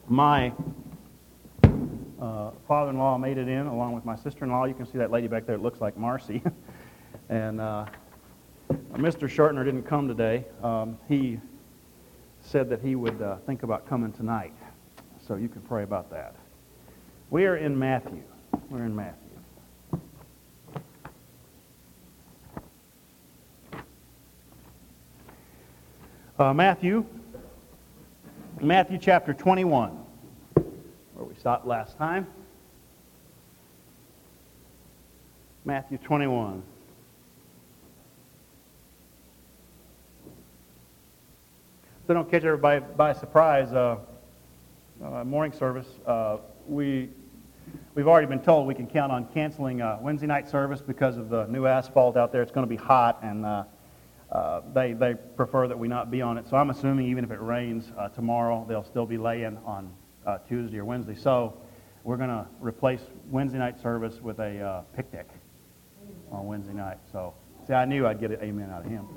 My father-in-law made it in along with my sister-in-law. You can see that lady back there. It looks like Marcy. And Mr. Shortner didn't come today. He said that he would think about coming tonight. So you can pray about that. We are in Matthew. We're in Matthew. Matthew chapter 21, where we stopped last time. Matthew 21. So don't catch everybody by surprise. Morning service, we've already been told we can count on canceling Wednesday night service because of the new asphalt out there. It's going to be hot, and they prefer that we not be on it. So I'm assuming even if it rains tomorrow, they'll still be laying on Tuesday or Wednesday. So we're going to replace Wednesday night service with a picnic on Wednesday night. So see, I knew I'd get an amen out of him.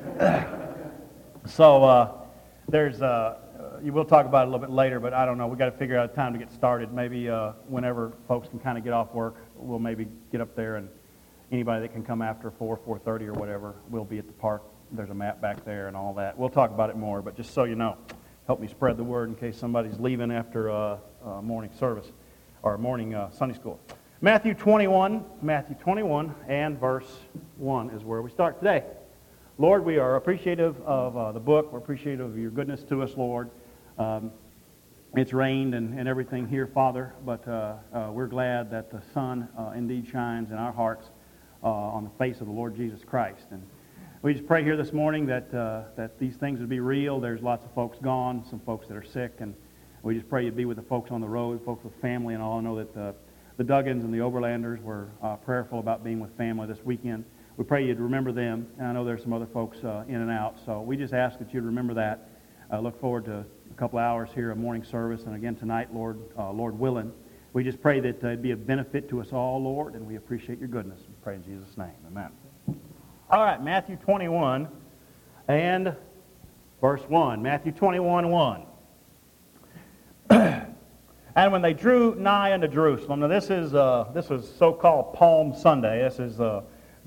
So you will talk about it a little bit later, but I don't know. We've got to figure out a time to get started. Maybe whenever folks can kind of get off work, we'll maybe get up there, and anybody that can come after 4:30 or whatever, we'll be at the park. There's a map back there and all that. We'll talk about it more, but just so you know, help me spread the word in case somebody's leaving after morning service or morning Sunday school. Matthew 21 and verse 1 is where we start today. Lord, we are appreciative of the book. We're appreciative of your goodness to us, Lord. It's rained and everything here, Father, but we're glad that the sun indeed shines in our hearts on the face of the Lord Jesus Christ. And we just pray here this morning that these things would be real. There's lots of folks gone, some folks that are sick, and we just pray you'd be with the folks on the road, folks with family and all. I know that the Duggins and the Overlanders were prayerful about being with family this weekend. We pray you'd remember them, and I know there's some other folks in and out, so we just ask that you'd remember that. I look forward to a couple hours here of morning service, and again tonight, Lord willing. We just pray that it'd be a benefit to us all, Lord, and we appreciate your goodness. We pray in Jesus' name. Amen. All right, Matthew 21 and verse 1. Matthew 21:1. And when they drew nigh unto Jerusalem, now this is so-called Palm Sunday. This is the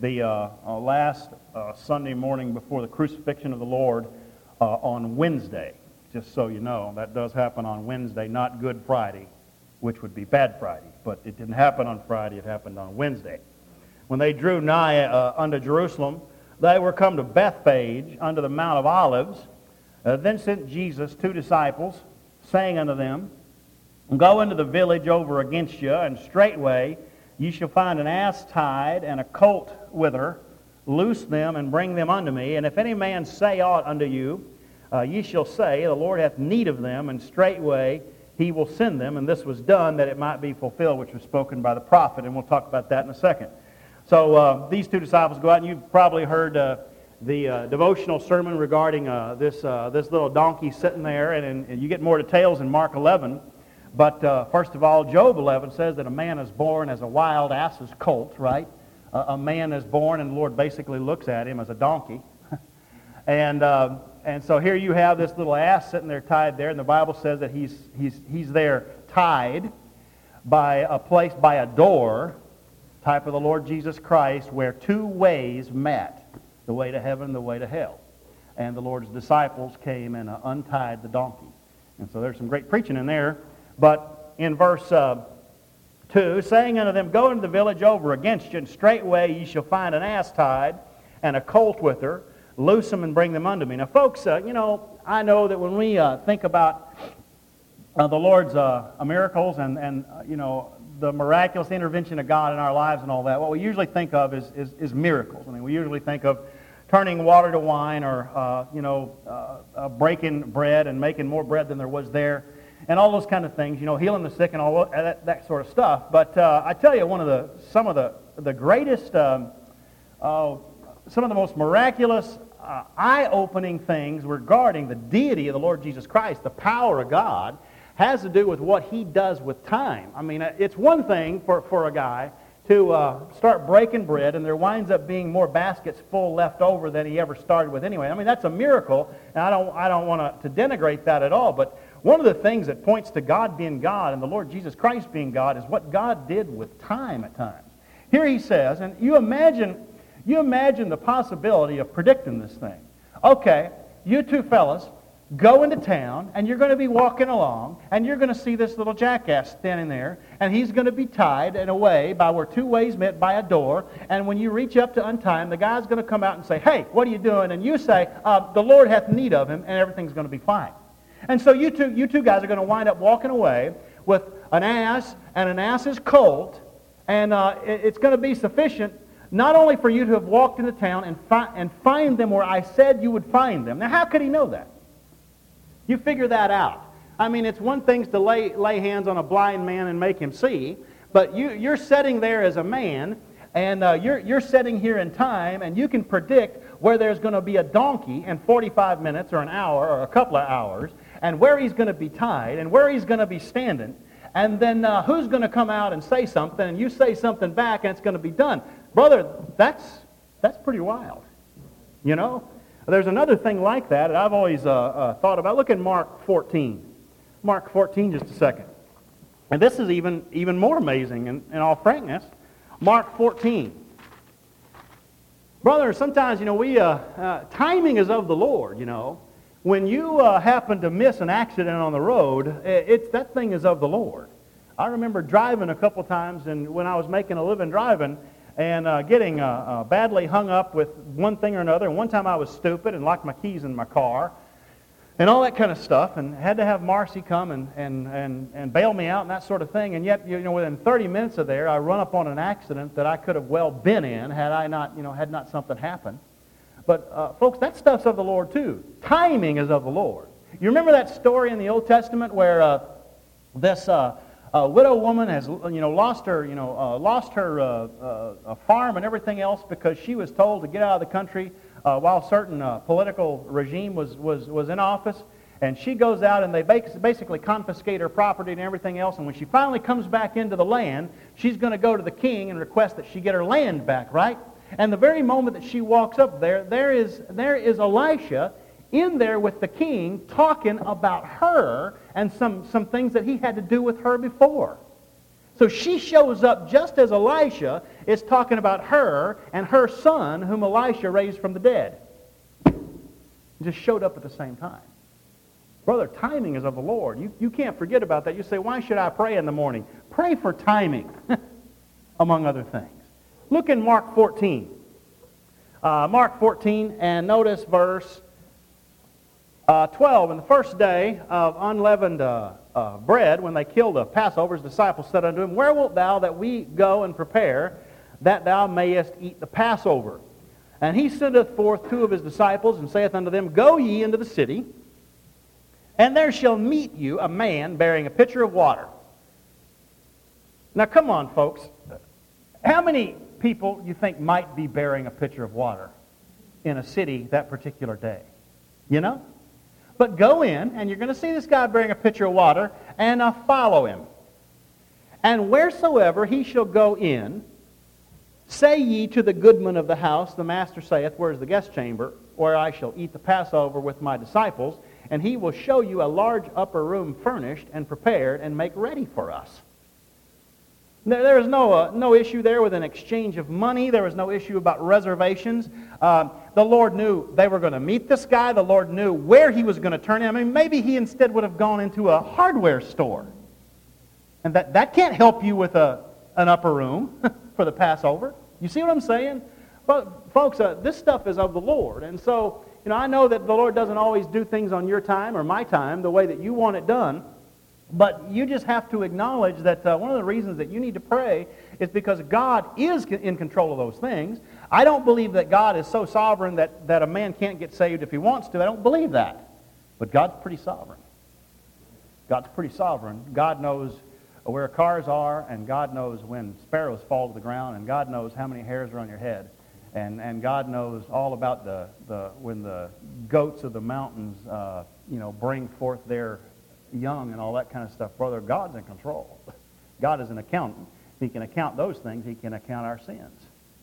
last Sunday morning before the crucifixion of the Lord on Wednesday. Just so you know, that does happen on Wednesday, not Good Friday, which would be Bad Friday. But it didn't happen on Friday, it happened on Wednesday. When they drew nigh unto Jerusalem, they were come to Bethphage unto the Mount of Olives. Then sent Jesus 2 disciples, saying unto them, Go into the village over against you, and straightway ye shall find an ass tied and a colt with her. Loose them and bring them unto me. And if any man say aught unto you, ye shall say, The Lord hath need of them, and straightway he will send them. And this was done that it might be fulfilled, which was spoken by the prophet. And we'll talk about that in a second. So these 2 disciples go out, and you've probably heard the devotional sermon regarding this little donkey sitting there. And you get more details in Mark 11. But first of all, Job 11 says that a man is born as a wild ass's colt, right? A man is born, and the Lord basically looks at him as a donkey. And so here you have this little ass sitting there tied there, and the Bible says that he's there tied by a door, type of the Lord Jesus Christ, where 2 ways met, the way to heaven, the way to hell. And the Lord's disciples came and untied the donkey. And so there's some great preaching in there. But in verse 2, saying unto them, Go into the village over against you, and straightway ye shall find an ass tied, and a colt with her. Loose them and bring them unto me. Now, folks, I know that when we think about the Lord's miracles and the miraculous intervention of God in our lives and all that, what we usually think of is miracles. I mean, we usually think of turning water to wine, or breaking bread and making more bread than there was there, and all those kind of things, healing the sick and all that sort of stuff. But I tell you, some of the greatest, some of the most miraculous, eye-opening things regarding the deity of the Lord Jesus Christ, the power of God, has to do with what he does with time. I mean, it's one thing for a guy to start breaking bread, and there winds up being more baskets full left over than he ever started with anyway. I mean, that's a miracle, and I don't want to denigrate that at all, but one of the things that points to God being God and the Lord Jesus Christ being God is what God did with time at times. Here he says, and you imagine the possibility of predicting this thing. Okay, you two fellas go into town, and you're going to be walking along, and you're going to see this little jackass standing there, and he's going to be tied in a way by where two ways met by a door, and when you reach up to untie him, the guy's going to come out and say, hey, what are you doing? And you say, the Lord hath need of him, and everything's going to be fine. And so you two guys are going to wind up walking away with an ass and an ass's colt, and it's going to be sufficient not only for you to have walked into town and find them where I said you would find them. Now, how could he know that? You figure that out. I mean, it's one thing to lay hands on a blind man and make him see, but you're sitting there as a man, and you're sitting here in time, and you can predict where there's going to be a donkey in 45 minutes or an hour or a couple of hours, and where he's going to be tied, and where he's going to be standing, and then who's going to come out and say something, and you say something back, and it's going to be done. Brother, that's pretty wild, you know? There's another thing like that I've always thought about. Look at Mark 14. Mark 14, just a second. And this is even more amazing in all frankness. Mark 14. Brother, sometimes, you know, timing is of the Lord, you know. When you happen to miss an accident on the road, that thing is of the Lord. I remember driving a couple times, and when I was making a living driving, and getting badly hung up with one thing or another. And one time I was stupid and locked my keys in my car and all that kind of stuff, and had to have Marcy come and bail me out and that sort of thing. And yet, you know, within 30 minutes of there, I run up on an accident that I could have well been in had not something happened. But folks, that stuff's of the Lord too. Timing is of the Lord. You remember that story in the Old Testament where this widow woman has, lost her farm and everything else because she was told to get out of the country while a certain political regime was in office, and she goes out and they basically confiscate her property and everything else. And when she finally comes back into the land, she's going to go to the king and request that she get her land back, right? And the very moment that she walks up there is Elisha in there with the king talking about her and some things that he had to do with her before. So she shows up just as Elisha is talking about her and her son whom Elisha raised from the dead. Just showed up at the same time. Brother, timing is of the Lord. You can't forget about that. You say, why should I pray in the morning? Pray for timing, among other things. Look in Mark 14. Mark 14, and notice verse 12, in the first day of unleavened bread, when they killed the Passover, his disciples said unto him, where wilt thou that we go and prepare, that thou mayest eat the Passover? And he sendeth forth two of his disciples, and saith unto them, go ye into the city, and there shall meet you a man bearing a pitcher of water. Now come on, folks. How many people you think might be bearing a pitcher of water in a city that particular day? You know? But go in, and you're going to see this guy bearing a pitcher of water, and follow him. And wheresoever he shall go in, say ye to the goodman of the house, the master saith, where is the guest chamber, where I shall eat the Passover with my disciples, and he will show you a large upper room furnished and prepared and make ready for us. There was no issue there with an exchange of money. There was no issue about reservations. The Lord knew they were going to meet this guy. The Lord knew where he was going to turn him. I mean, maybe he instead would have gone into a hardware store. And that can't help you with an upper room for the Passover. You see what I'm saying? Well, folks, this stuff is of the Lord. And so, I know that the Lord doesn't always do things on your time or my time the way that you want it done. But you just have to acknowledge that one of the reasons that you need to pray is because God is in control of those things. I don't believe that God is so sovereign that a man can't get saved if he wants to. I don't believe that. But God's pretty sovereign. God's pretty sovereign. God knows where cars are, and God knows when sparrows fall to the ground, and God knows how many hairs are on your head. And God knows all about when the goats of the mountains bring forth their young and all that kind of stuff. Brother, God's in control. God is an accountant. He can account those things. He can account our sins.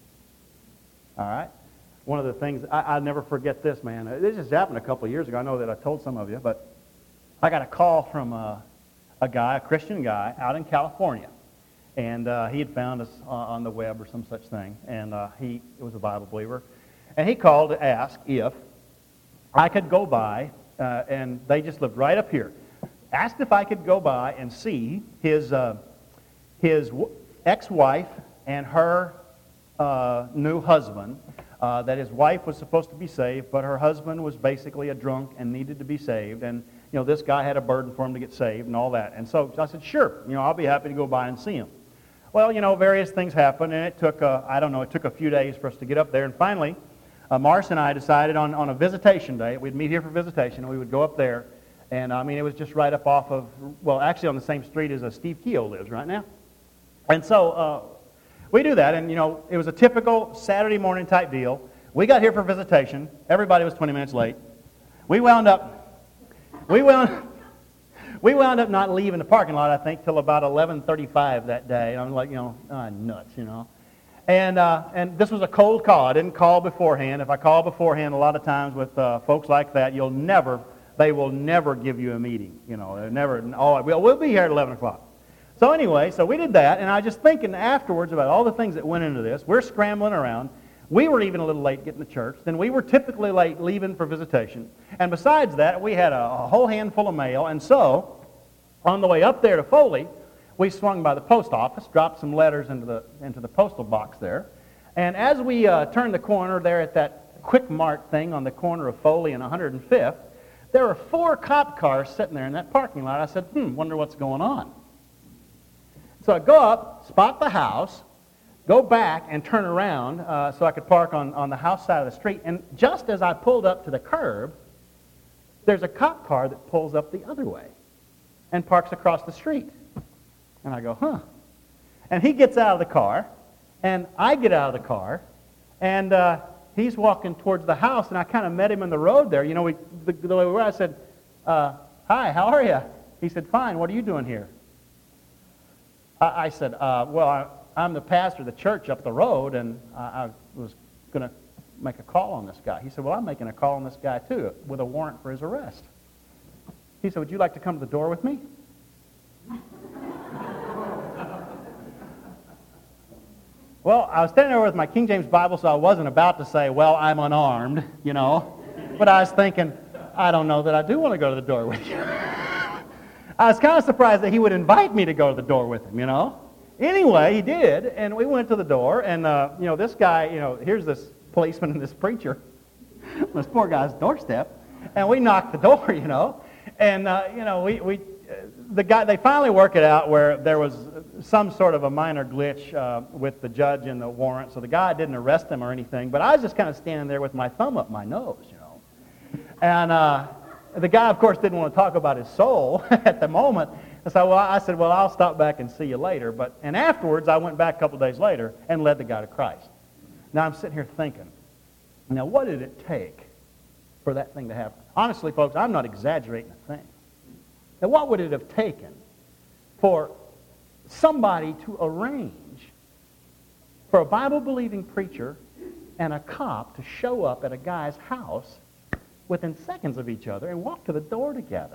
All right? One of the things, I'll never forget this, man. This just happened a couple of years ago. I know that I told some of you, but I got a call from a Christian guy out in California. And he had found us on the web or some such thing. And he was a Bible believer. And he called to ask if I could go by, and they just lived right up here. Asked if I could go by and see his ex-wife and her new husband. That his wife was supposed to be saved, but her husband was basically a drunk and needed to be saved. And, this guy had a burden for him to get saved and all that. And so I said, sure, I'll be happy to go by and see him. Well, various things happened, and it took, it took a few days for us to get up there. And finally, Marcia and I decided on a visitation day. We'd meet here for visitation, and we would go up there. And, it was just right up off of, actually on the same street as Steve Keogh lives right now. And so we do that, and, it was a typical Saturday morning type deal. We got here for visitation. Everybody was 20 minutes late. We wound up not leaving the parking lot, I think, till about 11:35 that day. And I'm like, nuts, And this was a cold call. I didn't call beforehand. If I call beforehand, a lot of times with folks like that, they will never give you a meeting. We'll be here at 11 o'clock. So anyway, so we did that, and I was just thinking afterwards about all the things that went into this. We're scrambling around. We were even a little late getting to church. Then we were typically late leaving for visitation. And besides that, we had a whole handful of mail. And so, on the way up there to Foley, we swung by the post office, dropped some letters into the postal box there. And as we turned the corner there at that Quick Mart thing on the corner of Foley and 105th, there were 4 cop cars sitting there in that parking lot. I said, wonder what's going on. So I go up, spot the house, go back and turn around so I could park on the house side of the street. And just as I pulled up to the curb, there's a cop car that pulls up the other way and parks across the street. And I go, And he gets out of the car, and I get out of the car, and he's walking towards the house, and I kind of met him in the road there. The way we were, I said, hi, how are you? He said, fine, what are you doing here? I said, I'm the pastor of the church up the road, and I was going to make a call on this guy. He said, well, I'm making a call on this guy too, with a warrant for his arrest. He said, would you like to come to the door with me? Well, I was standing there with my King James Bible, so I wasn't about to say, well, I'm unarmed, But I was thinking, I don't know that I do want to go to the door with you. I was kind of surprised that he would invite me to go to the door with him, Anyway, he did, and we went to the door, and, this guy, here's this policeman and this preacher on this poor guy's doorstep, and we knocked the door, and, they finally work it out where there was some sort of a minor glitch with the judge and the warrant, so the guy didn't arrest him or anything, but I was just kind of standing there with my thumb up my nose, And the guy, of course, didn't want to talk about his soul at the moment. So I said, well, I'll stop back and see you later. And afterwards, I went back a couple days later and led the guy to Christ. Now I'm sitting here thinking, now what did it take for that thing to happen? Honestly, folks, I'm not exaggerating a thing. Now what would it have taken for somebody to arrange for a Bible-believing preacher and a cop to show up at a guy's house within seconds of each other and walk to the door together?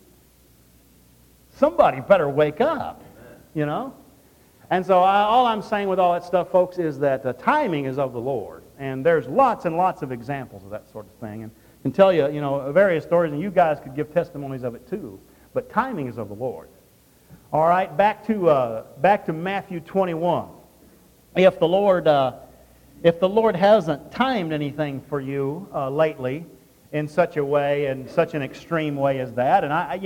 Somebody better wake up, And so all I'm saying with all that stuff, folks, is that the timing is of the Lord. And there's lots and lots of examples of that sort of thing. And I can tell you, various stories, and you guys could give testimonies of it too. But timing is of the Lord. All right, back to Matthew 21. If the Lord hasn't timed anything for you lately in such a way, in such an extreme way as that, and I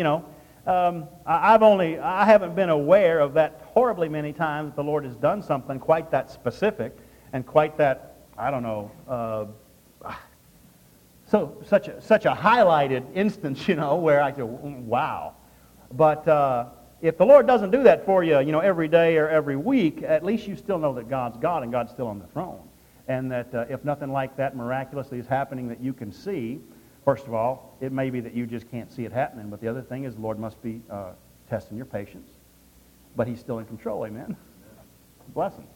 haven't been aware of that horribly many times the Lord has done something quite that specific and quite that, such a highlighted instance, where I go, wow. But if the Lord doesn't do that for you, every day or every week, at least you still know that God's God and God's still on the throne. And that if nothing like that miraculously is happening that you can see, first of all, it may be that you just can't see it happening. But the other thing is the Lord must be testing your patience. But He's still in control, amen? Blessing.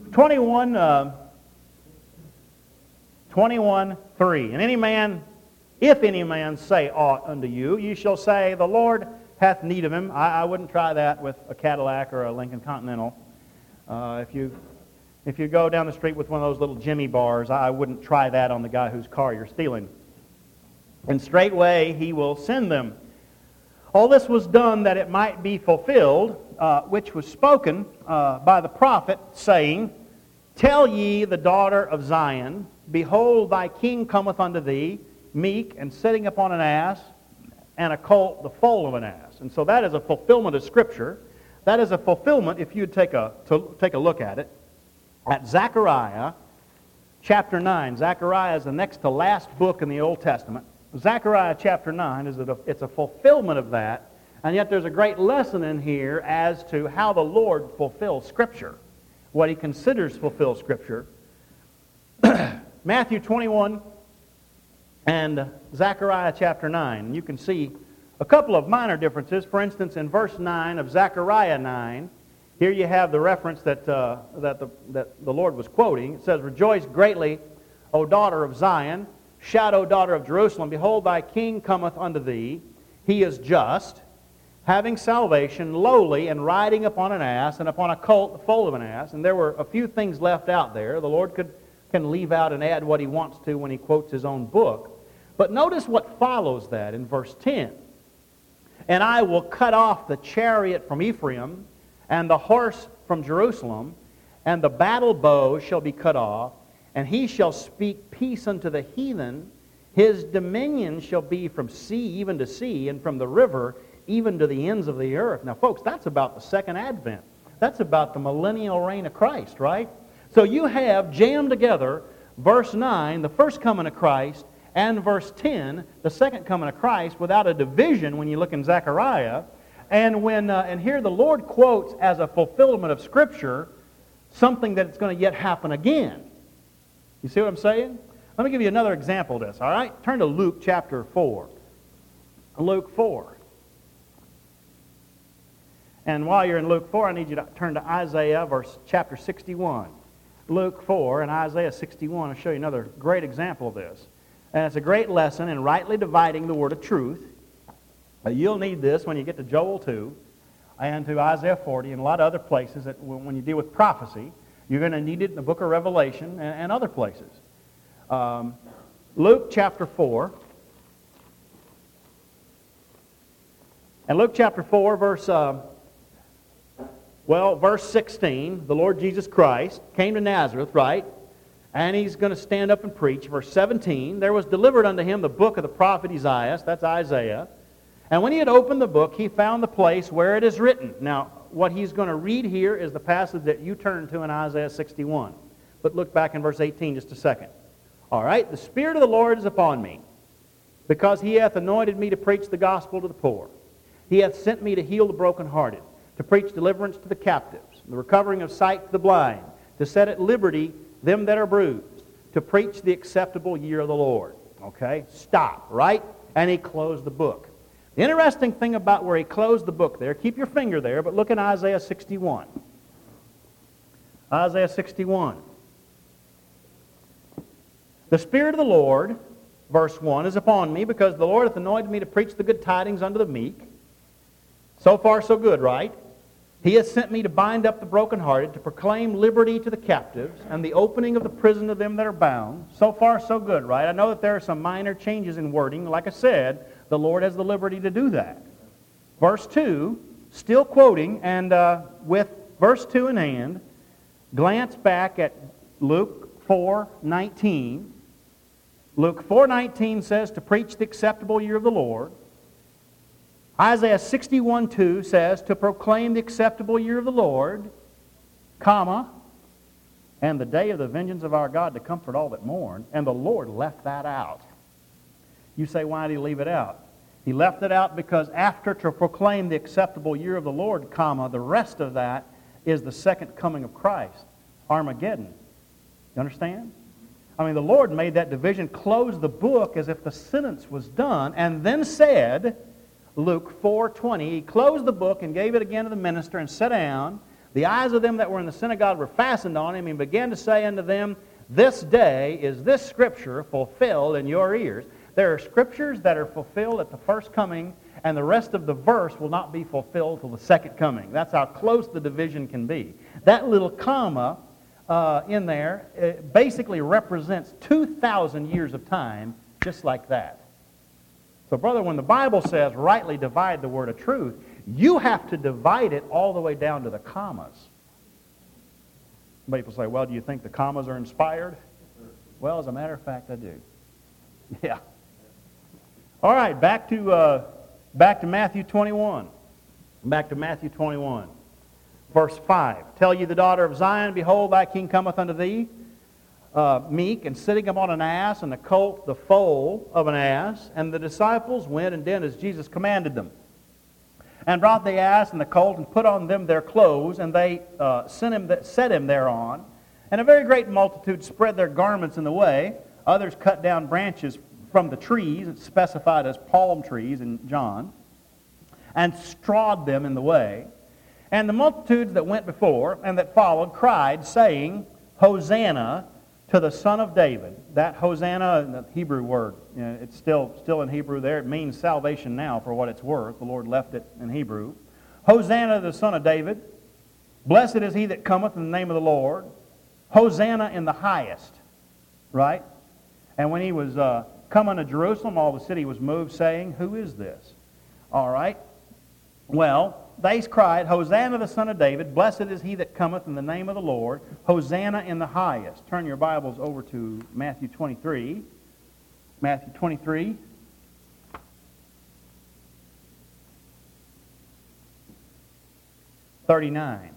21:3. And any man If any man say aught unto you, ye shall say, the Lord hath need of him. I wouldn't try that with a Cadillac or a Lincoln Continental. If you go down the street with one of those little Jimmy bars, I wouldn't try that on the guy whose car you're stealing. And straightway he will send them. All this was done that it might be fulfilled, which was spoken by the prophet, saying, Tell ye the daughter of Zion, Behold, thy king cometh unto thee, meek, and sitting upon an ass, and a colt, the foal of an ass. And so that is a fulfillment of Scripture. That is a fulfillment, if you'd take a look at it, at Zechariah chapter 9. Zechariah is the next to last book in the Old Testament. Zechariah chapter 9, it's a fulfillment of that, and yet there's a great lesson in here as to how the Lord fulfills Scripture, what He considers fulfilled Scripture. Matthew 21 and Zechariah chapter 9. You can see a couple of minor differences. For instance, in verse 9 of Zechariah 9, here you have the reference that the Lord was quoting. It says, Rejoice greatly, O daughter of Zion. Shout, O daughter of Jerusalem. Behold, thy king cometh unto thee. He is just, having salvation, lowly, and riding upon an ass, and upon a colt, the foal of an ass. And there were a few things left out there. The Lord can leave out and add what He wants to when He quotes His own book. But notice what follows that in verse 10. And I will cut off the chariot from Ephraim, and the horse from Jerusalem, and the battle bow shall be cut off, and he shall speak peace unto the heathen. His dominion shall be from sea even to sea, and from the river even to the ends of the earth. Now, folks, that's about the second advent. That's about the millennial reign of Christ, right? So you have jammed together verse 9, the first coming of Christ, and verse 10, the second coming of Christ, without a division when you look in Zechariah. And here the Lord quotes as a fulfillment of Scripture something that's going to yet happen again. You see what I'm saying? Let me give you another example of this, all right? Turn to Luke chapter 4. Luke 4. And while you're in Luke 4, I need you to turn to Isaiah chapter 61. Luke 4 and Isaiah 61 will show you another great example of this. And it's a great lesson in rightly dividing the word of truth. You'll need this when you get to Joel 2 and to Isaiah 40 and a lot of other places that when you deal with prophecy. You're going to need it in the book of Revelation and other places. Luke chapter 4. And Luke chapter 4, verse 16, the Lord Jesus Christ came to Nazareth, right? And He's going to stand up and preach. Verse 17, there was delivered unto Him the book of the prophet Isaiah, that's Isaiah. And when He had opened the book, He found the place where it is written. Now, what He's going to read here is the passage that you turn to in Isaiah 61. But look back in verse 18 just a second. All right, the Spirit of the Lord is upon me, because He hath anointed me to preach the gospel to the poor. He hath sent me to heal the brokenhearted, to preach deliverance to the captives, the recovering of sight to the blind, to set at liberty them that are bruised, to preach the acceptable year of the Lord. Okay, stop, right? And He closed the book. The interesting thing about where He closed the book there, keep your finger there, but look in Isaiah 61. Isaiah 61. The Spirit of the Lord, verse 1, is upon me, because the Lord hath anointed me to preach the good tidings unto the meek. So far, so good, right? He hath sent me to bind up the brokenhearted, to proclaim liberty to the captives, and the opening of the prison of them that are bound. So far, so good, right? I know that there are some minor changes in wording. Like I said, the Lord has the liberty to do that. Verse 2, still quoting, and with verse 2 in hand, glance back at Luke 4:19. Luke 4:19 says to preach the acceptable year of the Lord. Isaiah 61:2 says to proclaim the acceptable year of the Lord, comma, and the day of the vengeance of our God to comfort all that mourn. And the Lord left that out. You say, why did He leave it out? He left it out because after to proclaim the acceptable year of the Lord, comma, the rest of that is the second coming of Christ, Armageddon. You understand? I mean, the Lord made that division, closed the book as if the sentence was done, and then said, Luke 4:20, He closed the book and gave it again to the minister and sat down. The eyes of them that were in the synagogue were fastened on Him, and began to say unto them, This day is this Scripture fulfilled in your ears. There are scriptures that are fulfilled at the first coming, and the rest of the verse will not be fulfilled till the second coming. That's how close the division can be. That little comma in there basically represents 2,000 years of time, just like that. So, brother, when the Bible says, rightly divide the word of truth, you have to divide it all the way down to the commas. People say, well, do you think the commas are inspired? Well, as a matter of fact, I do. Yeah. All right, back to Matthew 21. Back to Matthew 21. Verse 5. Tell ye the daughter of Zion, behold, thy king cometh unto thee, meek, and sitting upon an ass, and the colt the foal of an ass. And the disciples went and did as Jesus commanded them, and brought the ass and the colt, and put on them their clothes, and they set him thereon. And a very great multitude spread their garments in the way. Others cut down branches from the trees, it's specified as palm trees in John, and strawed them in the way. And the multitudes that went before and that followed cried, saying, Hosanna to the Son of David. That Hosanna, the Hebrew word, it's still in Hebrew there. It means salvation now for what it's worth. The Lord left it in Hebrew. Hosanna to the Son of David. Blessed is he that cometh in the name of the Lord. Hosanna in the highest. Right? And when he was coming to Jerusalem, all the city was moved, saying, who is this? All right. Well, they cried, Hosanna the Son of David, blessed is he that cometh in the name of the Lord, Hosanna in the highest. Turn your Bibles over to Matthew 23. Matthew 23. (39).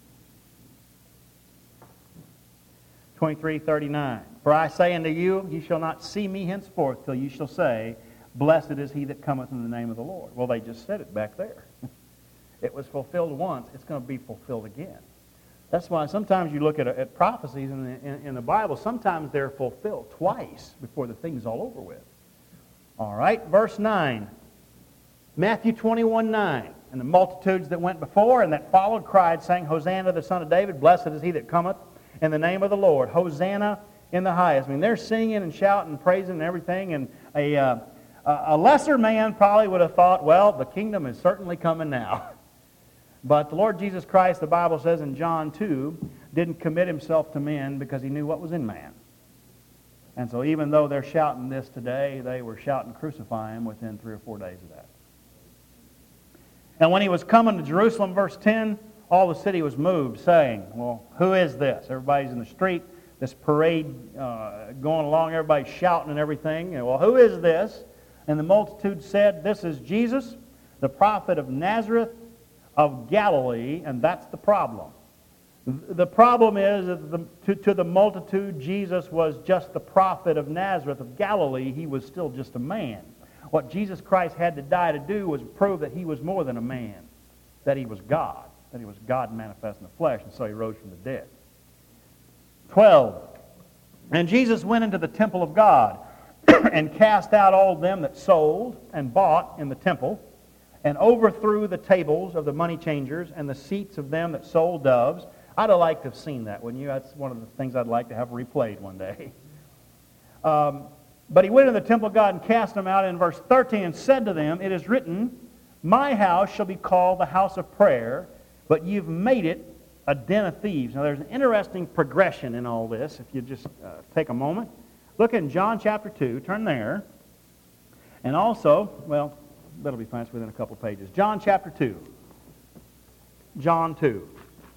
23:39. For I say unto you, ye shall not see me henceforth till you shall say, blessed is he that cometh in the name of the Lord. Well, they just said it back there. It was fulfilled once. It's going to be fulfilled again. That's why sometimes you look at prophecies in the Bible. Sometimes they're fulfilled twice before the thing's all over with. All right, verse 9. Matthew 21:9. And the multitudes that went before and that followed cried, saying, Hosanna to the Son of David. Blessed is he that cometh in the name of the Lord. Hosanna in the highest. I mean, they're singing and shouting and praising and everything. And a lesser man probably would have thought, well, the kingdom is certainly coming now. But the Lord Jesus Christ, the Bible says in John 2, didn't commit himself to men because he knew what was in man. And so even though they're shouting this today, they were shouting, crucify him, within 3 or 4 days of that. And when he was coming to Jerusalem, verse 10, all the city was moved, saying, well, who is this? Everybody's in the street, this parade going along, everybody's shouting and everything. And, well, who is this? And the multitude said, this is Jesus, the prophet of Nazareth of Galilee, and that's the problem. The problem is that to the multitude, Jesus was just the prophet of Nazareth of Galilee. He was still just a man. What Jesus Christ had to die to do was prove that he was more than a man, that he was God manifest in the flesh, and so he rose from the dead. 12. And Jesus went into the temple of God and cast out all them that sold and bought in the temple, and overthrew the tables of the money changers and the seats of them that sold doves. I'd have liked to have seen that, wouldn't you? That's one of the things I'd like to have replayed one day. But he went into the temple of God and cast them out in verse 13 and said to them, it is written, my house shall be called the house of prayer, but you've made it a den of thieves. Now there's an interesting progression in all this, if you just take a moment. Look in John chapter 2, turn there. And also, well, that'll be fine, it's within a couple of pages. John chapter 2. John 2.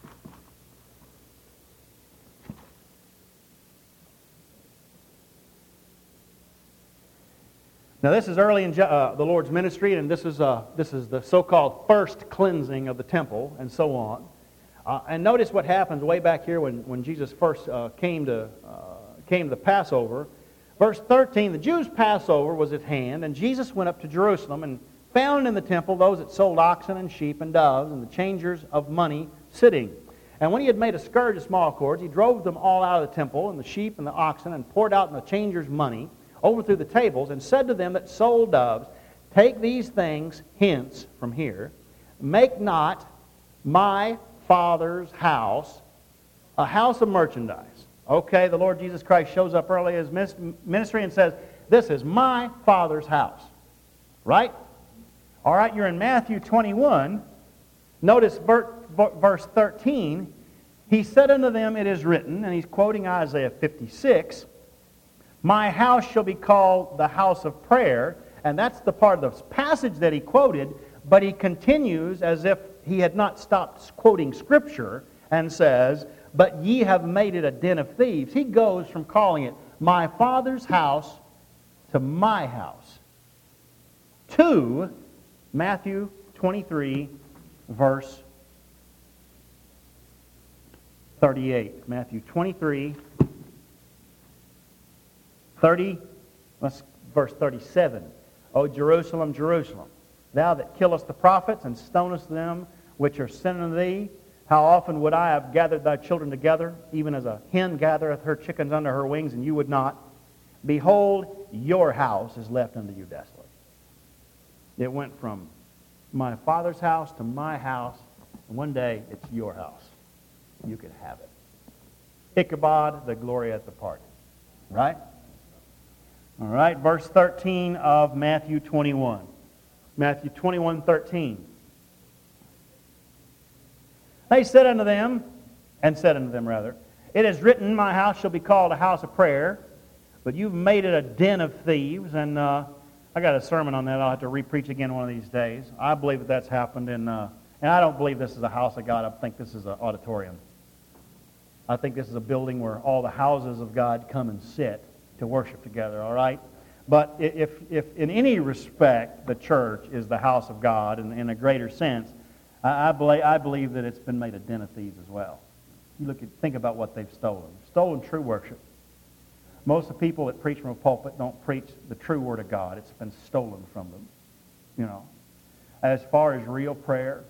Now this is early in the Lord's ministry, and this is the so-called first cleansing of the temple, and so on. And notice what happens way back here when Jesus first came to the Passover. Verse 13, the Jews' Passover was at hand, and Jesus went up to Jerusalem and found in the temple those that sold oxen and sheep and doves and the changers of money sitting. And when he had made a scourge of small cords, he drove them all out of the temple, and the sheep and the oxen, and poured out in the changers' money, overthrew the tables, and said to them that sold doves, take these things hence from here, make not my Father's house a house of merchandise. Okay, the Lord Jesus Christ shows up early in his ministry and says, This is my Father's house. Right? All right, you're in Matthew 21. Notice verse 13. He said unto them, it is written, and he's quoting Isaiah 56, my house shall be called the house of prayer. And that's the part of the passage that he quoted, but he continues as if he had not stopped quoting Scripture and says, but ye have made it a den of thieves. He goes from calling it my Father's house to my house. To Matthew 23, verse 38. Matthew 23, 30, verse 37. O Jerusalem, Jerusalem, thou that killest the prophets and stonest them which are sent unto thee, how often would I have gathered thy children together, even as a hen gathereth her chickens under her wings, and you would not? Behold, your house is left unto you desolate. It went from my Father's house to my house, and one day it's your house. You can have it. Ichabod, the glory hath departed. Right? All right, verse 13 of Matthew 21. Matthew 21:13. They said unto them, it is written, my house shall be called a house of prayer, but you've made it a den of thieves. And I got a sermon on that. I'll have to repreach again one of these days. I believe that that's happened, and I don't believe this is a house of God. I think this is an auditorium. I think this is a building where all the houses of God come and sit to worship together, all right? But if in any respect the church is the house of God in a greater sense, I believe that it's been made a den of thieves as well. You think about what they've stolen. Stolen true worship. Most of the people that preach from a pulpit don't preach the true Word of God. It's been stolen from them. You know. As far as real prayer,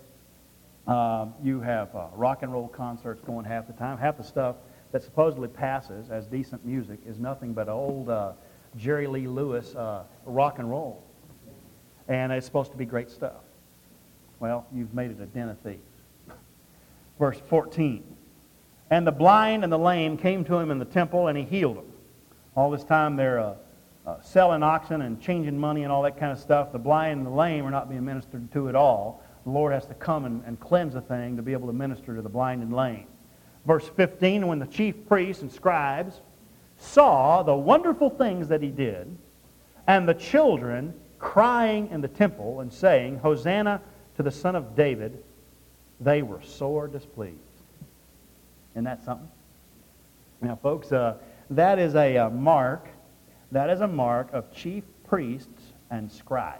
you have rock and roll concerts going half the time. Half the stuff that supposedly passes as decent music is nothing but old Jerry Lee Lewis rock and roll. And it's supposed to be great stuff. Well, you've made it a den of thieves. Verse 14. And the blind and the lame came to him in the temple, and he healed them. All this time they're selling oxen and changing money and all that kind of stuff. The blind and the lame are not being ministered to at all. The Lord has to come and cleanse the thing to be able to minister to the blind and lame. Verse 15, when the chief priests and scribes saw the wonderful things that he did, and the children crying in the temple and saying, Hosanna to the Son of David, they were sore displeased. Isn't that something? Now, folks, that is a mark. That is a mark of chief priests and scribes.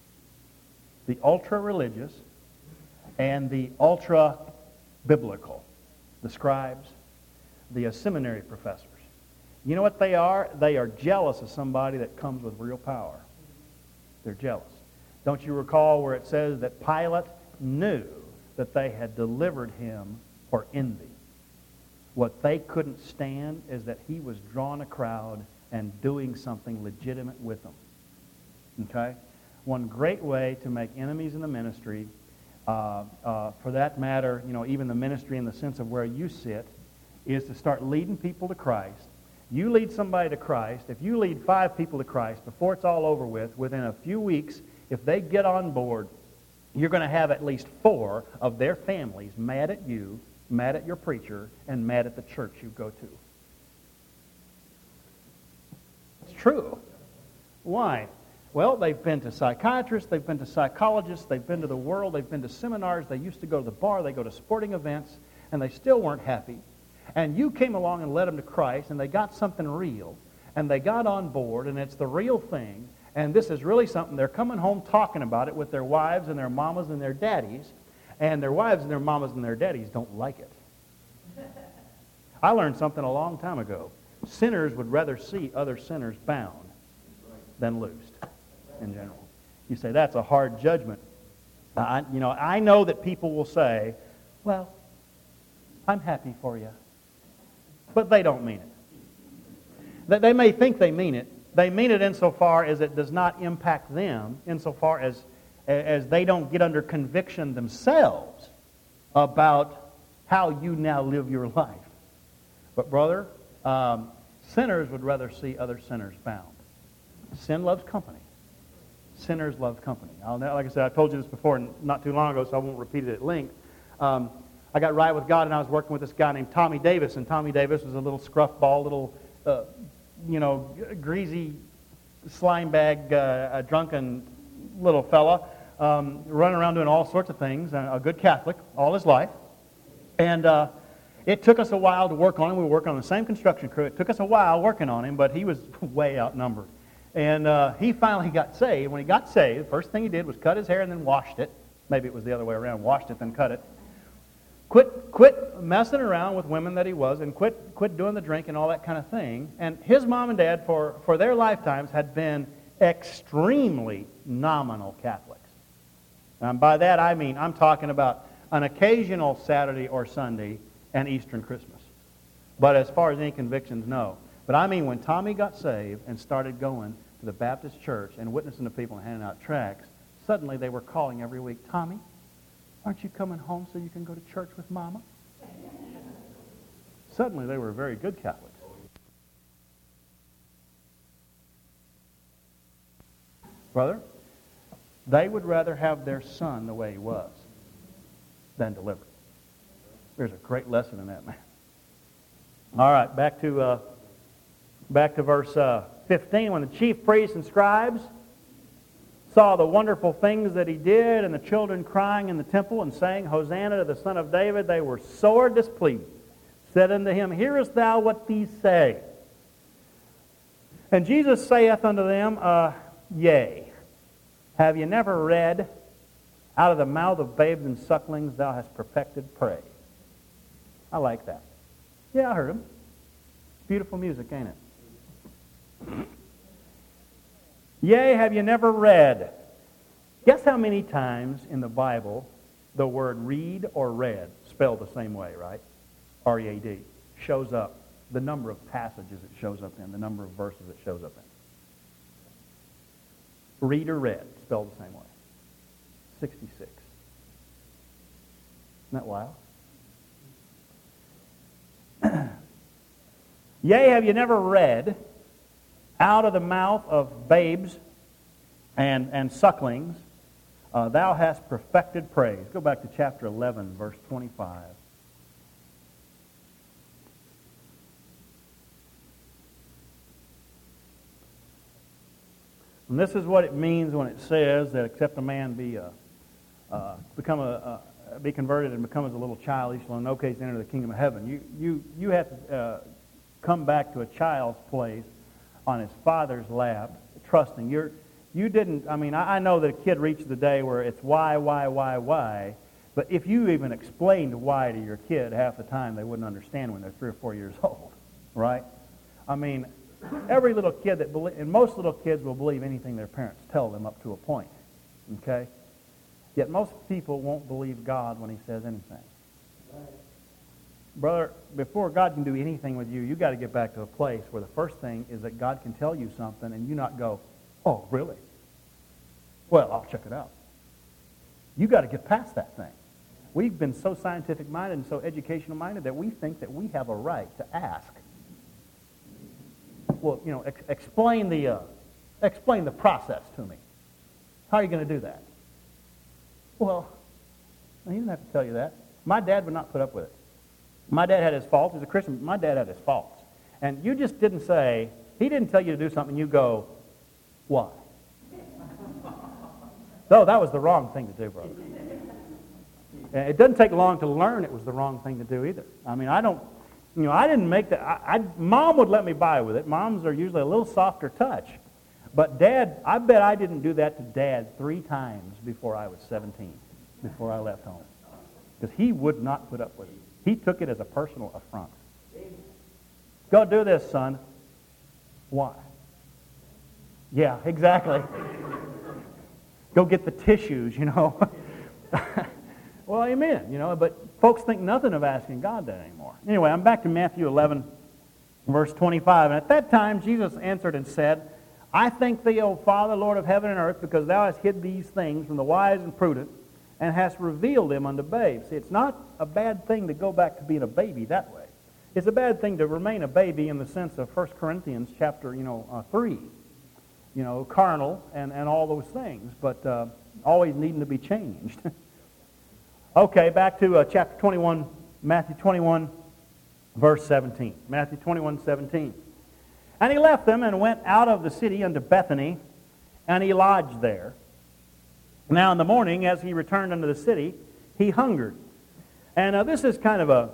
The ultra-religious and the ultra-biblical. The scribes, the seminary professors. You know what they are? They are jealous of somebody that comes with real power. They're jealous. Don't you recall where it says that Pilate knew that they had delivered him for envy? What they couldn't stand is that he was drawing a crowd and doing something legitimate with them. Okay? One great way to make enemies in the ministry, for that matter, you know, even the ministry in the sense of where you sit, is to start leading people to Christ. You lead somebody to Christ. If you lead 5 people to Christ before it's all over with, within a few weeks, if they get on board, you're going to have at least 4 of their families mad at you, mad at your preacher, and mad at the church you go to. It's true. Why? Well, they've been to psychiatrists, they've been to psychologists, they've been to the world, they've been to seminars, they used to go to the bar, they go to sporting events, and they still weren't happy. And you came along and led them to Christ, and they got something real, and they got on board, and it's the real thing, and this is really something. They're coming home talking about it with their wives and their mamas and their daddies, and their wives and their mamas and their daddies don't like it. I learned something a long time ago. Sinners would rather see other sinners bound than loosed, in general. You say, that's a hard judgment. I know that people will say, well, I'm happy for you. But they don't mean it. They may think they mean it. They mean it insofar as it does not impact them, insofar as they don't get under conviction themselves about how you now live your life. But brother, sinners would rather see other sinners bound. Sin loves company. Sinners love company. Like I said, I told you this before not too long ago, so I won't repeat it at length. I got right with God, and I was working with this guy named Tommy Davis, and Tommy Davis was a little scruffball, little, greasy slime bag, drunken little fella, running around doing all sorts of things, a good Catholic all his life. And it took us a while to work on him. We were working on the same construction crew. It took us a while working on him, but he was way outnumbered. And he finally got saved. When he got saved, the first thing he did was cut his hair and then washed it. Maybe it was the other way around, washed it, then cut it. Quit messing around with women that he was, and quit doing the drink and all that kind of thing. And his mom and dad, for their lifetimes, had been extremely nominal Catholics. And by that I mean, I'm talking about an occasional Saturday or Sunday and Easter and Christmas. But as far as any convictions, no. But I mean, when Tommy got saved and started going to the Baptist church and witnessing to people and handing out tracts, suddenly they were calling every week, Tommy, aren't you coming home so you can go to church with Mama? Suddenly they were very good Catholics. Brother, they would rather have their son the way he was than delivered. There's a great lesson in that, man. All right, back to verse 15. When the chief priests and scribes saw the wonderful things that he did, and the children crying in the temple and saying, Hosanna to the Son of David, they were sore displeased. Said unto him, Hearest thou what these say? And Jesus saith unto them, Yea. Have you never read, Out of the mouth of babes and sucklings thou hast perfected praise? I like that. Yeah, I heard him. Beautiful music, ain't it? Yea, have you never read? Guess how many times in the Bible the word read or read, spelled the same way, right? R-E-A-D, shows up. The number of passages it shows up in, the number of verses it shows up in. Read or read, spelled the same way. 66. Isn't that wild? Yea, have you never read, out of the mouth of babes and sucklings, thou hast perfected praise. Go back to chapter 11, verse 25. And this is what it means when it says that except a man be converted and become as a little child, he shall in no case enter the kingdom of heaven. You have to come back to a child's place on his father's lap, trusting. I know that a kid reaches the day where it's why, but if you even explained why to your kid, half the time they wouldn't understand when they're 3 or 4 years old, right? I mean, every little kid and most little kids will believe anything their parents tell them up to a point, okay? Yet most people won't believe God when he says anything. Brother, before God can do anything with you, you've got to get back to a place where the first thing is that God can tell you something and you not go, oh, really? Well, I'll check it out. You've got to get past that thing. We've been so scientific-minded and so educational-minded that we think that we have a right to ask. Well, explain the process to me. How are you going to do that? Well, he didn't have to tell you that. My dad would not put up with it. My dad had his faults. He was a Christian, but my dad had his faults. And you just didn't say, he didn't tell you to do something, you go, why? No, that was the wrong thing to do, brother. And it doesn't take long to learn it was the wrong thing to do either. I mean, I didn't make that. Mom would let me by with it. Moms are usually a little softer touch. But Dad, I bet I didn't do that to Dad 3 times before I was 17, before I left home. Because he would not put up with it. He took it as a personal affront. Go do this, son. Why? Yeah, exactly. Go get the tissues, Well, amen, but folks think nothing of asking God that anymore. Anyway, I'm back to Matthew 11, verse 25. And at that time, Jesus answered and said, I thank thee, O Father, Lord of heaven and earth, because thou hast hid these things from the wise and prudent, and hast revealed them unto babes. See, it's not a bad thing to go back to being a baby that way. It's a bad thing to remain a baby in the sense of 1 Corinthians chapter 3. carnal and all those things, but always needing to be changed. Okay, back to chapter 21, Matthew 21, verse 17. Matthew 21, 17. And he left them and went out of the city unto Bethany, and he lodged there. Now in the morning, as he returned unto the city, he hungered. And this is kind of a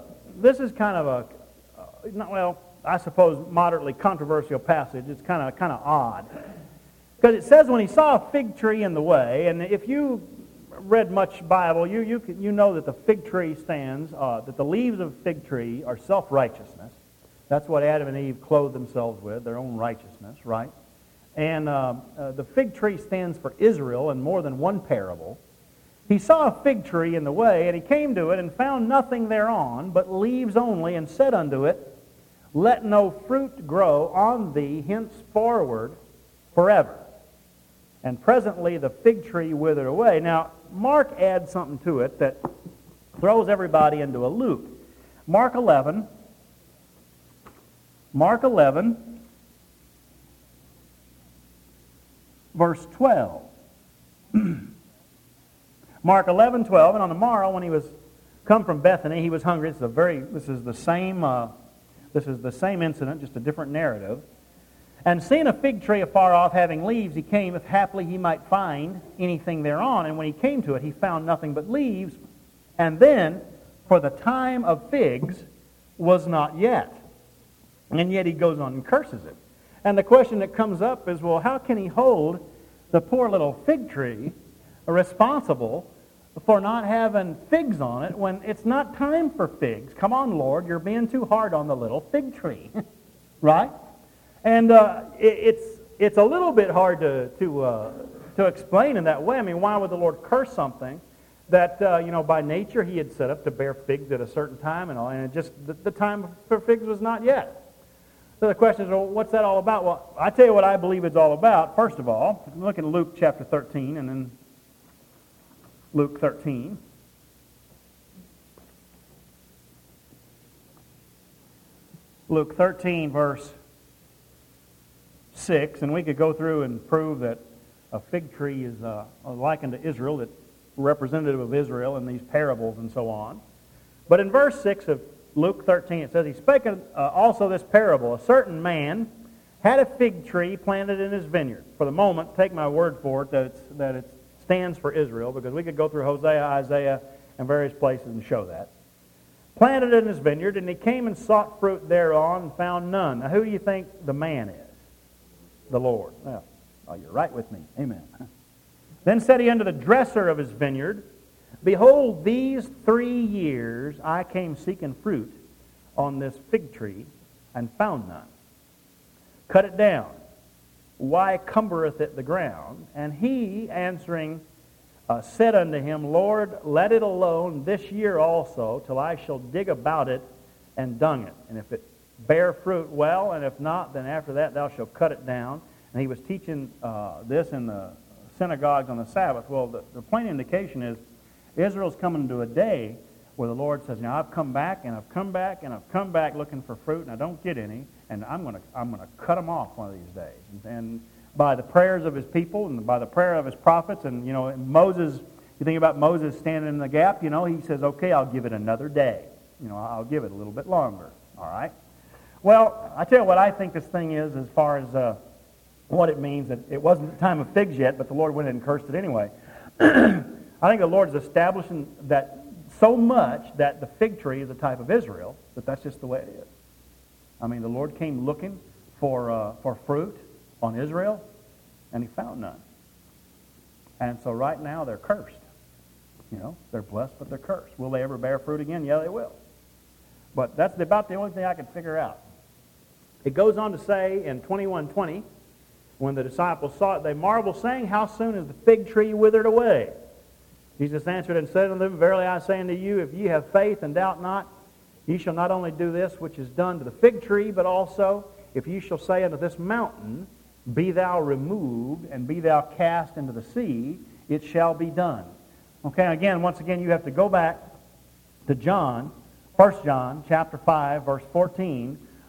I suppose moderately controversial passage. It's kind of odd. Because it says when he saw a fig tree in the way, and if you read much Bible, you know that the fig tree stands, that the leaves of a fig tree are self-righteousness. That's what Adam and Eve clothed themselves with, their own righteousness, right? And the fig tree stands for Israel in more than one parable. He saw a fig tree in the way, and he came to it and found nothing thereon, but leaves only, and said unto it, Let no fruit grow on thee henceforward forever. And presently the fig tree withered away. Now, Mark adds something to it that throws everybody into a loop. Mark 11, verse 12. Mark 11, 12, and on the morrow when he was come from Bethany, he was hungry. This is the same incident, just a different narrative. And seeing a fig tree afar off having leaves, he came, if haply he might find anything thereon. And when he came to it, he found nothing but leaves. And then, for the time of figs was not yet. And yet he goes on and curses it. And the question that comes up is, well, how can he hold the poor little fig tree responsible for not having figs on it when it's not time for figs? Come on, Lord, you're being too hard on the little fig tree. Right? And it's a little bit hard to explain in that way. I mean, why would the Lord curse something that by nature He had set up to bear figs at a certain time and all, and it just the time for figs was not yet. So the question is, well, what's that all about? Well, I tell you what I believe it's all about. First of all, look at Luke chapter 13, and then Luke 13. Luke 13, verse 6, and we could go through and prove that a fig tree is likened to Israel, that's representative of Israel in these parables and so on. But in verse 6 of Luke 13, it says, He spake also this parable. A certain man had a fig tree planted in his vineyard. For the moment, take my word for it that it stands for Israel, because we could go through Hosea, Isaiah, and various places and show that. Planted in his vineyard, and he came and sought fruit thereon and found none. Now, who do you think the man is? The Lord. Well, you're right with me. Amen. Then said he unto the dresser of his vineyard, Behold, these 3 years I came seeking fruit on this fig tree, and found none. Cut it down. Why cumbereth it the ground? And he, answering, said unto him, Lord, let it alone this year also, till I shall dig about it and dung it. And if it bear fruit, well, and if not, then after that thou shalt cut it down. And he was teaching this in the synagogues on the Sabbath. Well, the plain indication is Israel's coming to a day where the Lord says, I've come back, and I've come back, and I've come back looking for fruit, and I don't get any, and I'm going to cut them off one of these days. And by the prayers of his people and by the prayer of his prophets, and, Moses, you think about Moses standing in the gap, he says, okay, I'll give it another day. I'll give it a little bit longer. All right? Well, I tell you what I think this thing is as far as what it means. That it wasn't the time of figs yet, but the Lord went and cursed it anyway. I think the Lord is establishing that so much that the fig tree is a type of Israel, that that's just the way it is. I mean, the Lord came looking for fruit on Israel, and He found none. And so right now they're cursed. They're blessed, but they're cursed. Will they ever bear fruit again? Yeah, they will. But that's about the only thing I could figure out. It goes on to say in 21:20, when the disciples saw it, they marveled, saying, How soon is the fig tree withered away? Jesus answered and said unto them, Verily I say unto you, if ye have faith and doubt not, ye shall not only do this which is done to the fig tree, but also, if ye shall say unto this mountain, Be thou removed, and be thou cast into the sea, it shall be done. Okay, once again, you have to go back to 1 John chapter 5, verse 14,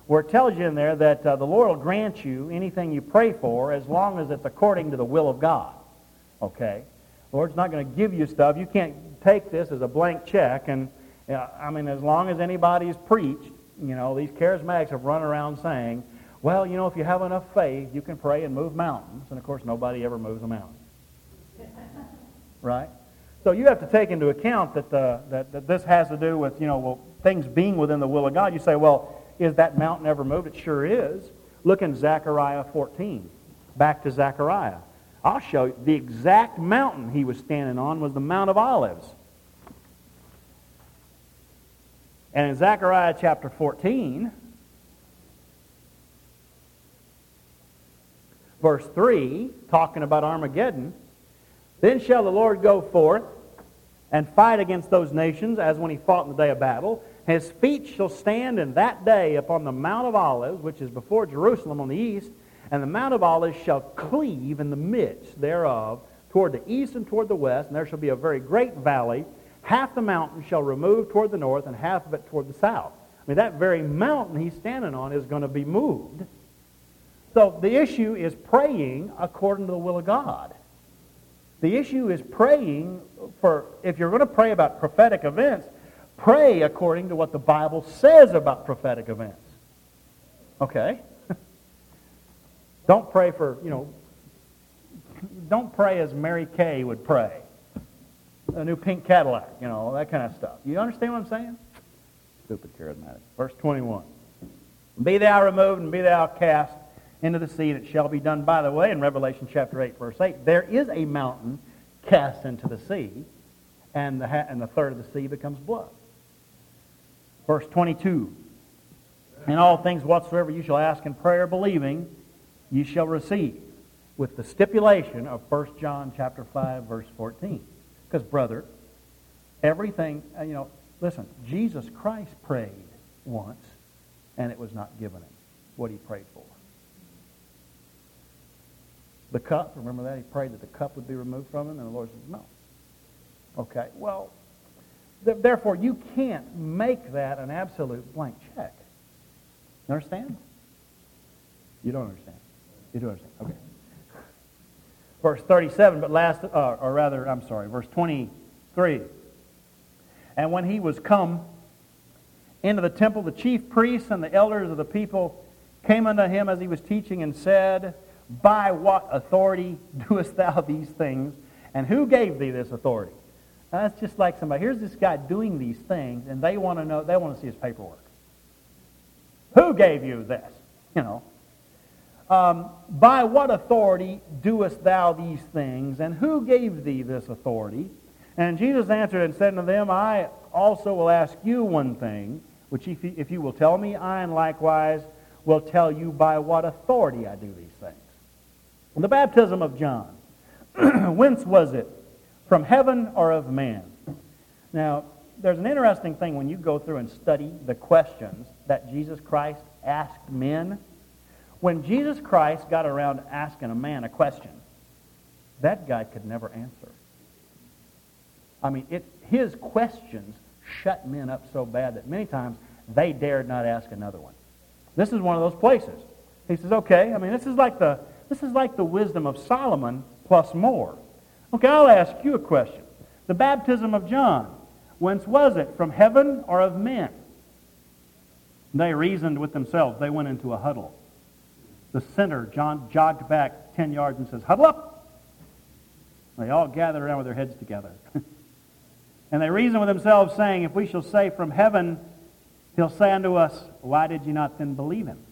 where it tells you in there that the Lord will grant you anything you pray for as long as it's according to the will of God. Okay? The Lord's not going to give you stuff. You can't take this as a blank check. And, as long as anybody's preached, these charismatics have run around saying, well, if you have enough faith, you can pray and move mountains. And, of course, nobody ever moves a mountain. Right? So you have to take into account that this has to do with, things being within the will of God. You say, well, is that mountain ever moved? It sure is. Look in Zechariah 14. Back to Zechariah. I'll show you. The exact mountain he was standing on was the Mount of Olives. And in Zechariah chapter 14, verse 3, talking about Armageddon, then shall the Lord go forth and fight against those nations as when he fought in the day of battle. His feet shall stand in that day upon the Mount of Olives, which is before Jerusalem on the east, and the Mount of Olives shall cleave in the midst thereof toward the east and toward the west, and there shall be a very great valley. Half the mountain shall remove toward the north, and half of it toward the south. That very mountain he's standing on is going to be moved. So the issue is praying according to the will of God. The issue is praying for, if you're going to pray about prophetic events, pray according to what the Bible says about prophetic events. Okay? Don't pray for, don't pray as Mary Kay would pray. A new pink Cadillac, that kind of stuff. You understand what I'm saying? Stupid charismatic. Verse 21. Be thou removed and be thou cast into the sea, and it shall be done. By the way, in Revelation chapter 8, verse 8, there is a mountain cast into the sea, and the third of the sea becomes blood. Verse 22. In all things whatsoever you shall ask in prayer, believing, you shall receive, with the stipulation of 1 John chapter 5, verse 14. Because, brother, everything, listen, Jesus Christ prayed once, and it was not given him what he prayed for. The cup, remember that? He prayed that the cup would be removed from him, and the Lord said, no. Okay, well, therefore, you can't make that an absolute blank check. You understand? You don't understand. You do understand. Okay. Verse 37, verse 23. And when he was come into the temple, the chief priests and the elders of the people came unto him as he was teaching and said, by what authority doest thou these things? And who gave thee this authority? Now, that's just like somebody, here's this guy doing these things, and they want to see his paperwork. Who gave you this? By what authority doest thou these things, and who gave thee this authority? And Jesus answered and said unto them, I also will ask you one thing, which if you will tell me, I and likewise will tell you by what authority I do these things. The baptism of John, whence was it? From heaven or of man? Now, there's an interesting thing when you go through and study the questions that Jesus Christ asked men. When Jesus Christ got around to asking a man a question, that guy could never answer. His questions shut men up so bad that many times they dared not ask another one. This is one of those places. He says, okay, this is like the wisdom of Solomon plus more. Okay, I'll ask you a question. The baptism of John, whence was it? From heaven or of men? They reasoned with themselves. They went into a huddle. The sinner, John, jogged back 10 yards and says, huddle up. They all gathered around with their heads together. And they reasoned with themselves, saying, if we shall say from heaven, he'll say unto us, why did you not then believe him?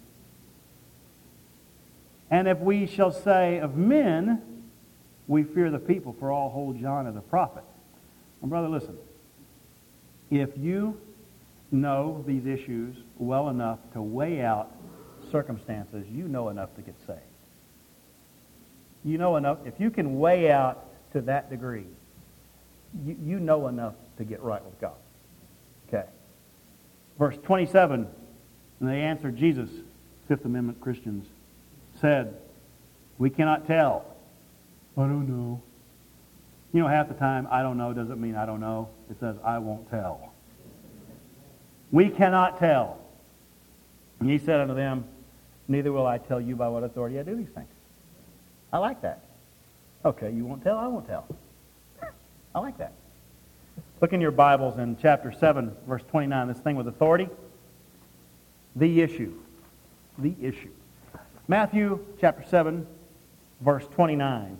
And if we shall say of men, we fear the people, for all hold John as a prophet. And brother, listen. If you know these issues well enough to weigh out circumstances, you know enough to get saved. You know enough. If you can weigh out to that degree, you know enough to get right with God. Okay. Verse 27, and they answered Jesus, Fifth Amendment Christians, said, we cannot tell. I don't know. Half the time, I don't know doesn't mean I don't know. It says, I won't tell. We cannot tell. And he said unto them, neither will I tell you by what authority I do these things. I like that. Okay, you won't tell, I won't tell. I like that. Look in your Bibles in chapter 7, verse 29, this thing with authority. The issue. The issue. Matthew chapter 7, verse 29.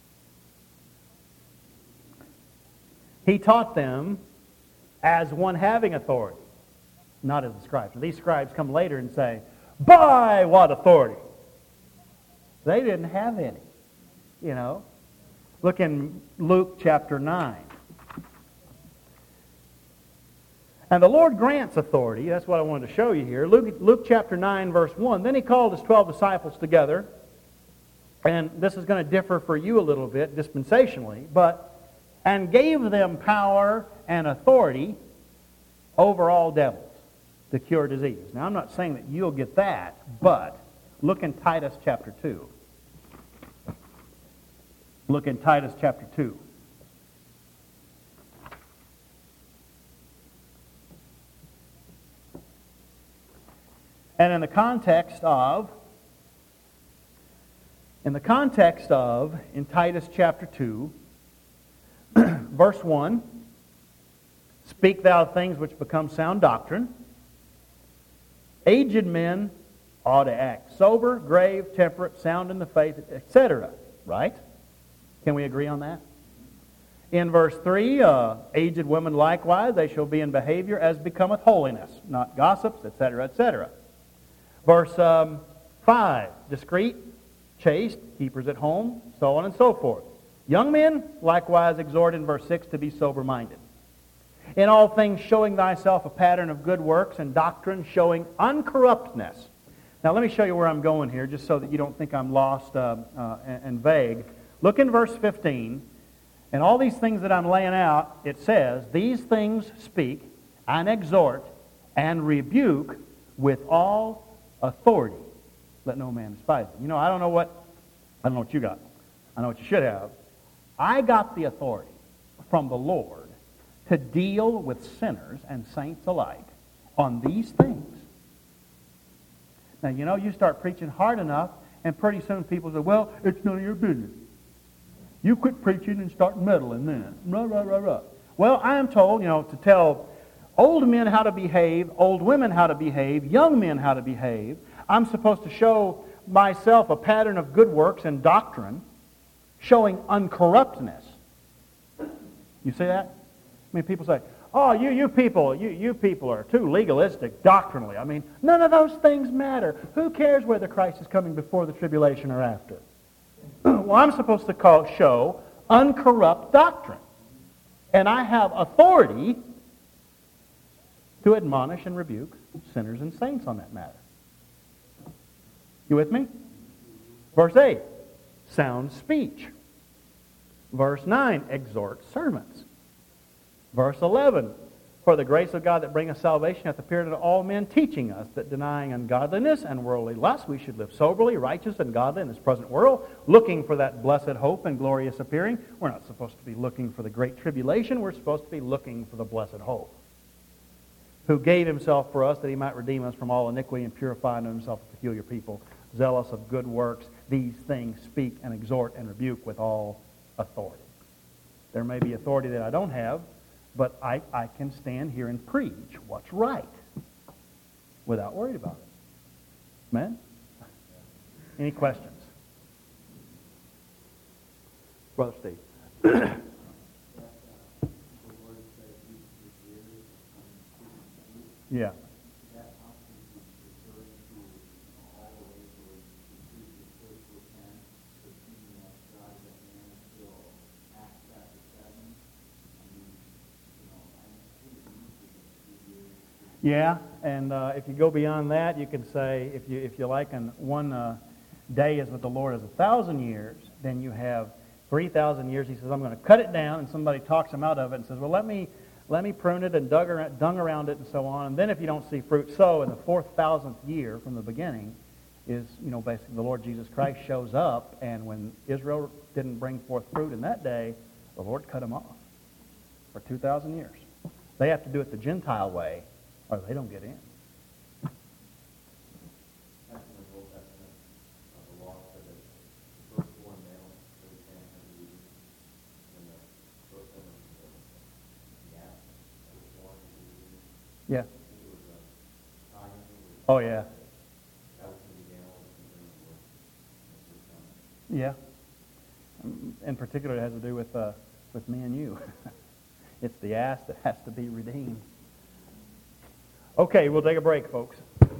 He taught them as one having authority, not as the scribes. These scribes come later and say, by what authority? They didn't have any, you know. Look in Luke chapter 9. And the Lord grants authority. That's what I wanted to show you here. Luke chapter 9, verse 1. Then he called his 12 disciples together. And this is going to differ for you a little bit dispensationally. And gave them power and authority over all devils to cure diseases. Now, I'm not saying that you'll get that, but look in Titus chapter 2. Look in Titus chapter 2. And in the context of, in Titus chapter 2, verse 1, speak thou things which become sound doctrine. Aged men ought to act sober, grave, temperate, sound in the faith, etc. Right? Can we agree on that? In verse 3, aged women likewise, they shall be in behavior as becometh holiness, not gossips, etc., etc. Verse 5, discreet, chaste, keepers at home, so on and so forth. Young men, likewise exhort in verse 6 to be sober-minded. In all things showing thyself a pattern of good works and doctrine showing uncorruptness. Now let me show you where I'm going here, just so that you don't think I'm lost and vague. Look in verse 15, and all these things that I'm laying out, it says, these things speak and exhort and rebuke with all authority. Let no man despise them. You know, I don't know what you got. I know what you should have. I got the authority from the Lord to deal with sinners and saints alike on these things. Now, you know, you start preaching hard enough, and pretty soon people say, well, it's none of your business. You quit preaching and start meddling then. Rah, rah, rah, rah. Well, I am told, you know, to tell old men how to behave, old women how to behave, young men how to behave. I'm supposed to show myself a pattern of good works and doctrine showing uncorruptness. You see that? I mean, people say, oh, you people are too legalistic doctrinally. I mean, none of those things matter. Who cares whether Christ is coming before the tribulation or after? Well, I'm supposed to show uncorrupt doctrine. And I have authority to admonish and rebuke sinners and saints on that matter. You with me? Verse 8, sound speech. Verse 9, exhort servants. Verse 11, for the grace of God that bringeth salvation hath appeared unto all men, teaching us that denying ungodliness and worldly lust, we should live soberly, righteous, and godly in this present world, looking for that blessed hope and glorious appearing. We're not supposed to be looking for the great tribulation. We're supposed to be looking for the blessed hope, who gave himself for us that he might redeem us from all iniquity and purify unto himself a peculiar people, zealous of good works. These things speak and exhort and rebuke with all authority. There may be authority that I don't have, but I can stand here and preach what's right without worried about it. Amen? Any questions? Brother Steve. Yeah. Yeah, and if you go beyond that, you can say, if you like, one day is with the Lord as 1,000 years, then you have 3,000 years. He says, I'm going to cut it down, and somebody talks him out of it and says, well, let me prune it and dung around it and so on. And then if you don't see fruit, so in the 4,000th year from the beginning is, basically the Lord Jesus Christ shows up, and when Israel didn't bring forth fruit in that day, the Lord cut them off for 2,000 years. They have to do it the Gentile way, or they don't get in. Yeah. Oh, yeah. Yeah. In particular, it has to do with me and you. It's the ass that has to be redeemed. Okay, we'll take a break, folks.